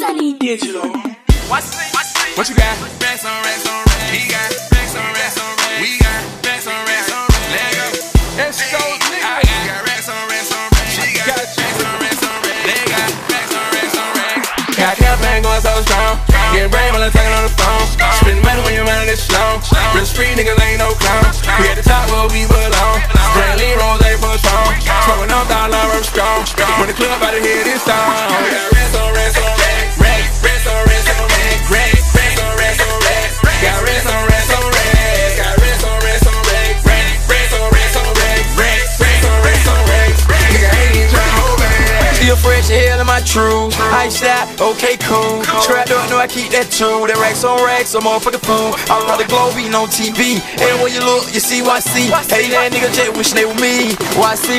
Melanie Digital. What you got? Racks on racks on racks. He got racks on racks on racks. We got racks on racks on racks. Let go. It's so nigga. I got racks on racks on racks. She got racks on racks on racks. They got racks on racks on racks. Got campaign going so strong. Getting brain while I'm talking on the phone. Spend money when you're running this slow. Real street niggas ain't no clown. We at the top where we belong. Brand Lee Rose ain't for strong. Smoking up dollar, I'm strong. When the club out of here this song. We got racks on racks on racks. Racks on racks on racks. Racks on racks on racks. Got racks on racks on racks. Got racks on racks on racks. Racks on racks on racks. Racks on racks on racks. Nigga ain't even tryna hold back. Still fresh ahead of my truth. Ice out, okay, cool. Strapped up, know I keep that true. That racks on racks, so motherfucking fool. All around the globe, eating on TV. And when you look, you see YC. Hey, that nigga jet wishing they were me. YC.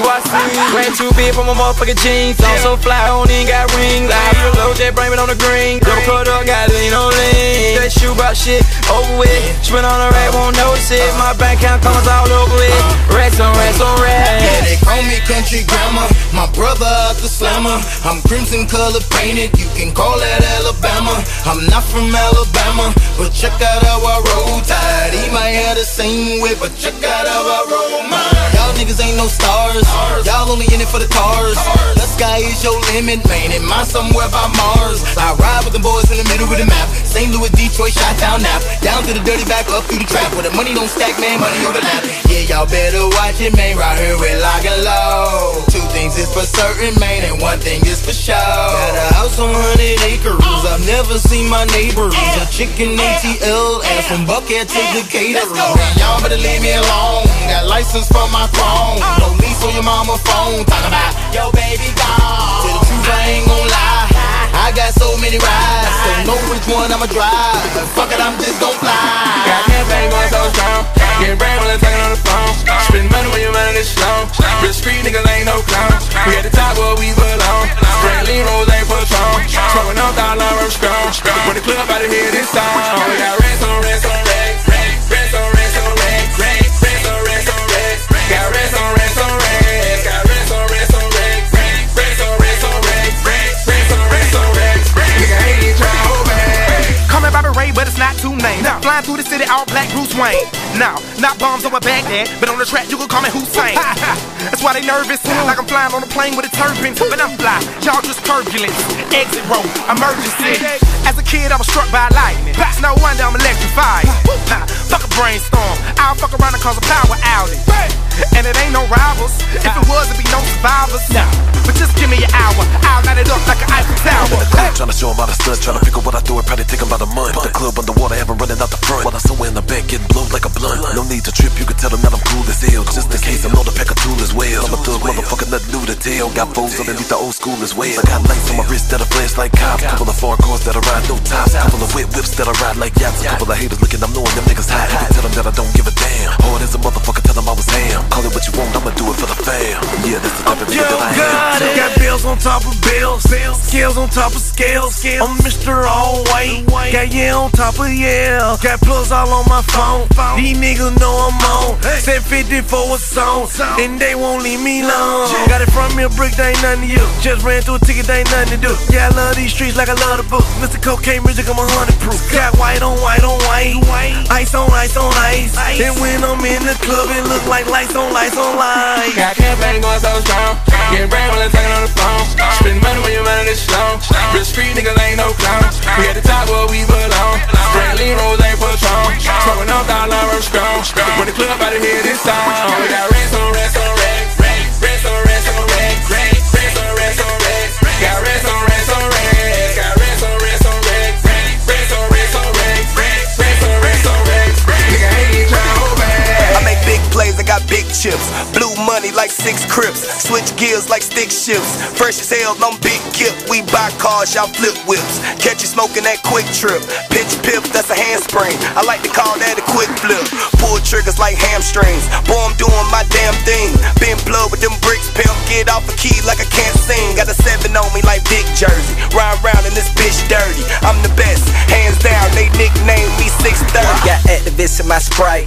Ran too big for my motherfucking jeans. I'm so fly, I don't even got rings. I have a low jet, blame it on the green. Double cut up, got lean on lean. That shoe about shit, over with. Spin on the rack, won't notice it. My bank account comes all over it. Racks on racks on racks. Yeah, they call me country grammar. My brother out the slammer. I'm crimson color painted. You can call that Alabama. I'm not from Alabama, but check out how I roll tide. He might have the same whip, but check out how I roll mine. Y'all niggas ain't no stars. Y'all only in it for the cars. The sky is your limit, man, and mine somewhere by Mars. I ride with the boys in the middle of the map. St. Louis, Detroit, Chi-Town, Nap. Down to the dirty back, up through the trap. Where the money don't stack, man, money overlap. Yeah, y'all better watch it, man. Right here we lock and low. Two things is for certain, man, and one thing is for sure. Got a house on 100 acres. I've never seen my neighbors. A chicken ATL, and from Buckhead to Decatur. Y'all better leave me alone. Got license for my phone. No lease on your mama phone. Talk about yo baby gone. Tell the truth, I ain't gon' lie. I got so many rides, don't know which one I'ma drive. Fuck it, I'm just gon' fly. Got campaign going so strong. Getting brain while I'm talking on the phone. Spend money when you're running this slow. Real street niggas ain't no clown. We at the top where we belong. Brand Lee Rose ain't for strong. Smoking up dollar, I'm strong. When the club out of here this song. We got racks on racks on racks. Racks on racks on racks. Racks on racks on racks. Got racks on racks on racks. Got racks on racks on racks. Racks on racks on racks. Racks on racks on racks. Nigga ain't even tryna hold back. Call me Bobby Ray, but it's not two names. No. Flying through the city, all black Bruce Wayne. No, not bombs over Baghdad, but on the track you can call me Hussein. That's why they nervous, like I'm flying on a plane with a turbine. But I'm fly, y'all just turbulence. Exit road, emergency. As a kid, I was struck by lightning. It's no wonder I'm electrified. Fuck a brainstorm, I'll fuck around and cause a power outage. And it ain't no rivals. If it was, it'd be no survivors. But just give me an hour, I'll light it up like an Eiffel Tower. Tryna show him how to stunt, tryna figure what I do, it probably take him about a month. Put the club underwater, have him running out the front. While I somewhere in the back, getting blown like a blunt. No need to trip, you can tell them that I'm cool as hell. Just in case I'm known to pack a tool as well. I'm a thug motherfucker, nothing new to tell. Got foes underneath the old school as well. I got lights on my wrist that'll flash like cops. Couple of foreign cars that'll ride no tops. Couple of whips that'll ride like yachts. A couple of haters looking, I'm knowing them niggas hot. You can tell them that I don't give a damn. Hard as a motherfucker, tell them I was ham. Call it what you want, I'ma do it for the fam. Yeah, that's the type of nigga that I am. Got bills on top of bills, scales on top of scales. I'm Mr. All White, got yeah on top of yeah. Got plugs all on my phone. These niggas know I'm on. Said 50 for a song, and they won't leave me alone. Got it from me a brick, they ain't nothing to you. Just ran through a ticket, they ain't nothing to do. Yeah, I love these streets like I love the book. Mr. Cocaine Music, I'm 100 proof. Got white on white on white, ice on ice on ice. And when I'm in the club, it look like lights on lights on lights. Got campaign going so strong. Getting brain while I'm talking on the phone. Spend money when you're running this slow. Real street niggas ain't no clown. We at the top where we belong. Brand Lee Rose ain't for strong. Smoking up dollar, I'm strong. When the club out of here this song. We got racks on racks on racks. Racks on racks on racks. Racks on racks on racks. Got racks on racks on racks. Got racks on racks on racks. Racks on racks on racks. Racks on racks on racks. Nigga ain't even tryna hold back. I make big plays, I got big chips. Blue money like 6 Crips. Switch gears like stick shifts. Fresh as hell, I'm big kip. We buy cars, y'all flip whips. Catch you smoking that quick trip. Pitch pip, that's a handspring. I like to call that a quick flip. Pull triggers like hamstrings. Boy, I'm doing my damn thing. Been blood with them bricks, pimp. Get off a key like I can't sing. Got a 7 on me like Dick Jersey. Ride round in this bitch dirty. I'm the best, hands down. They nickname me 630. Got activists in my Sprite.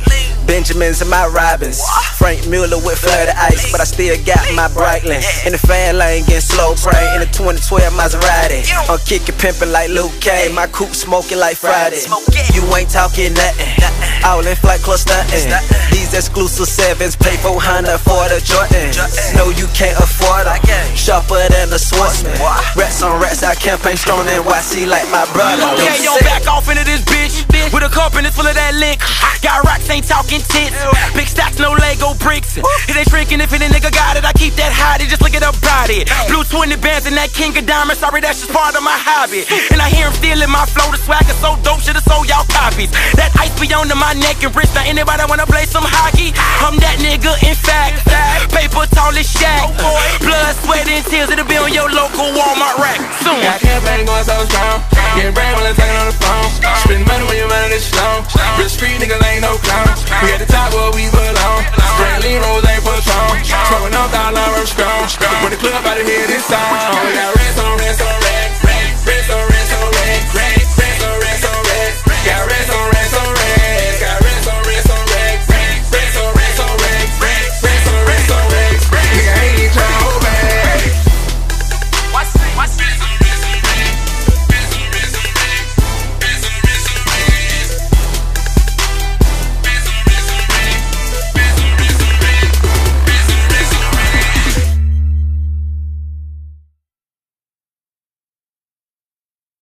Benjamins and my Robins. Frank Mueller with flooded ice, but I still got my Breitling. In the fan lane getting slow brain. In the 2012 Maserati, I'm kicking pimpin' like Luke K. My coupe smoking like Friday. You ain't talking nothing. All in flight close stuntin'. These exclusive 7s pay 400 for the Jordan. No, you can't afford them. Sharper than the Swordsman. Rats on rats, I campaign strong in NYC like my brother. Okay, yo, back off into this bitch with a cup and it's full of that lick. Got rocks, ain't talking tits. Big stacks, no Lego bricks. It ain't shrinking if any nigga got it. I keep that hottie, just look at her body. Blue 20 bands and that king of diamonds. Sorry, that's just part of my hobby. And I hear him stealing my flow. The swagger so dope, should've sold y'all copies. That ice be under my neck and wrist. Now anybody wanna play some hockey? I'm that nigga, in fact. Paper tall as Shaq. Blood, sweat, and tears. It'll be on your local Walmart rack soon. Got campaign going so strong. Getting brand when I'm talking on the phone. Spend money when your money this long. Real street niggas ain't no clowns. We at the top where we belong. Straight lean rolls ain't Patron. Smoking up all our strong. When the club out of here this song.